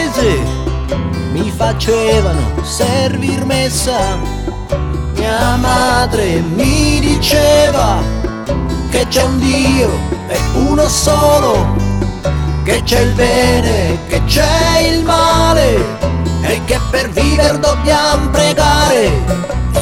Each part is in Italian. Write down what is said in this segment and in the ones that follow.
paese mi facevano servir messa. Mia madre mi diceva che c'è un Dio e uno solo, che c'è il bene, che c'è il male e che per vivere dobbiamo pregare.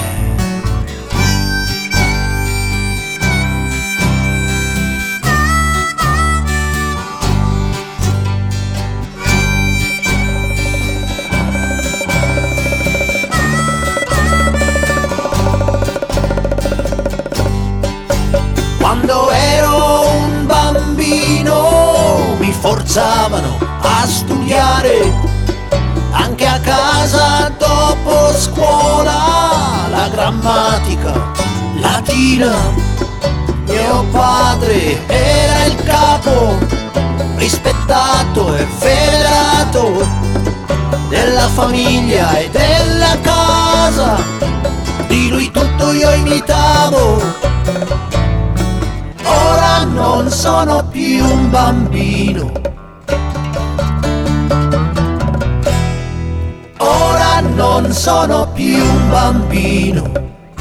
Quando ero un bambino mi forzavano a studiare, anche a casa dopo scuola, la grammatica latina. Mio padre era il capo, rispettato e federato della famiglia e della casa, di lui tutto io imitavo. Ora non sono più un bambino, ora non sono più un bambino.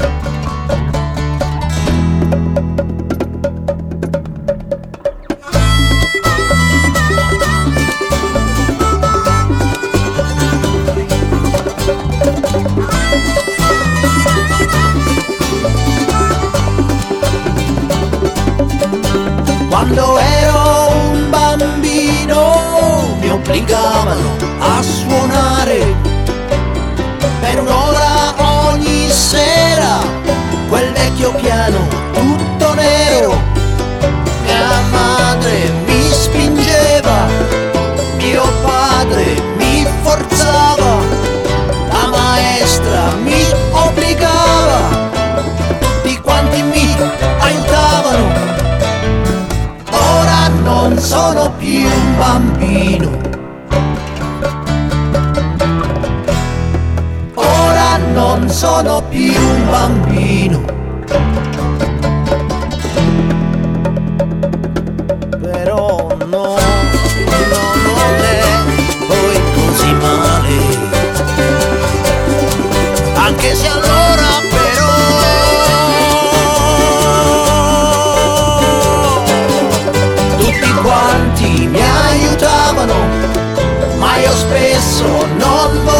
Quando ero un bambino mi obbligavano a suonare per un'ora ogni sera quel vecchio piano tutto nero. Mia madre mi spingeva, mio padre mi forzava, la maestra mi obbligava, tutti quanti mi aiutavano. Non sono più un bambino, ora non sono più un bambino. Però no, non è poi così male, anche se allora però quanti mi aiutavano, ma io spesso non volevo